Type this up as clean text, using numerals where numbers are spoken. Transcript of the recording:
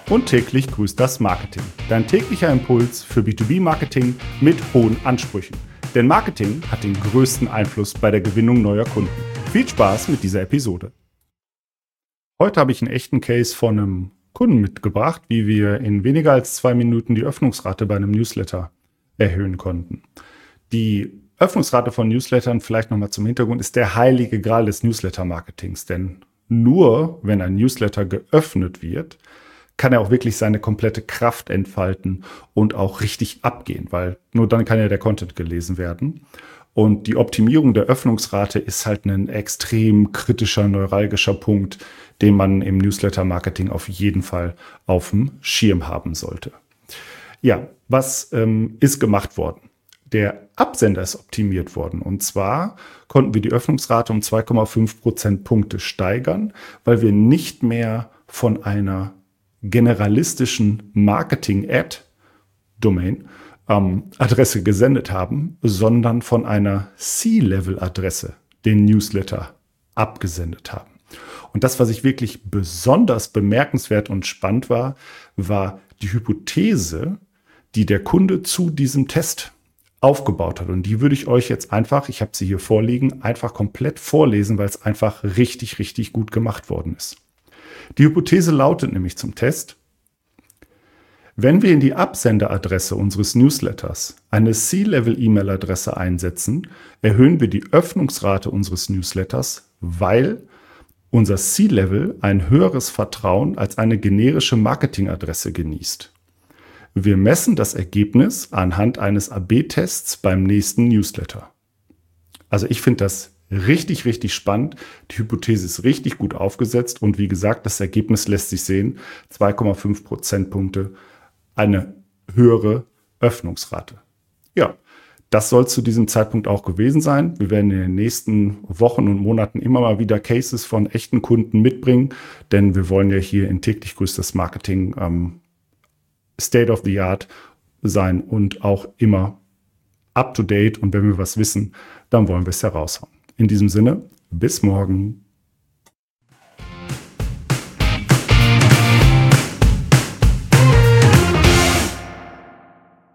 Und täglich grüßt das Marketing. Dein täglicher Impuls für B2B-Marketing mit hohen Ansprüchen. Denn Marketing hat den größten Einfluss bei der Gewinnung neuer Kunden. Viel Spaß mit dieser Episode. Heute habe ich einen echten Case von einem Kunden mitgebracht, wie wir in weniger als 2 Minuten die Öffnungsrate bei einem Newsletter erhöhen konnten. Die Öffnungsrate von Newslettern, vielleicht nochmal zum Hintergrund, ist der heilige Gral des Newsletter-Marketings. Denn nur wenn ein Newsletter geöffnet wird, kann er auch wirklich seine komplette Kraft entfalten und auch richtig abgehen, weil nur dann kann ja der Content gelesen werden. Und die Optimierung der Öffnungsrate ist halt ein extrem kritischer, neuralgischer Punkt, den man im Newsletter-Marketing auf jeden Fall auf dem Schirm haben sollte. Ja, was ist gemacht worden? Der Absender ist optimiert worden. Und zwar konnten wir die Öffnungsrate um 2,5 Prozentpunkte steigern, weil wir nicht mehr von einer generalistischen Marketing-Ad-Domain Adresse gesendet haben, sondern von einer C-Level-Adresse den Newsletter abgesendet haben. Und das, was ich wirklich besonders bemerkenswert und spannend war die Hypothese, die der Kunde zu diesem Test aufgebaut hat. Und die würde ich euch jetzt einfach, ich habe sie hier vorliegen, einfach komplett vorlesen, weil es einfach richtig, richtig gut gemacht worden ist. Die Hypothese lautet nämlich zum Test: Wenn wir in die Absenderadresse unseres Newsletters eine C-Level-E-Mail-Adresse einsetzen, erhöhen wir die Öffnungsrate unseres Newsletters, weil unser C-Level ein höheres Vertrauen als eine generische Marketingadresse genießt. Wir messen das Ergebnis anhand eines AB-Tests beim nächsten Newsletter. Also ich finde das richtig, richtig spannend. Die Hypothese ist richtig gut aufgesetzt und wie gesagt, das Ergebnis lässt sich sehen. 2,5 Prozentpunkte, eine höhere Öffnungsrate. Ja, das soll zu diesem Zeitpunkt auch gewesen sein. Wir werden in den nächsten Wochen und Monaten immer mal wieder Cases von echten Kunden mitbringen, denn wir wollen ja hier in täglich grüßt das Marketing State of the Art sein und auch immer up to date. Und wenn wir was wissen, dann wollen wir es heraushauen. In diesem Sinne, bis morgen.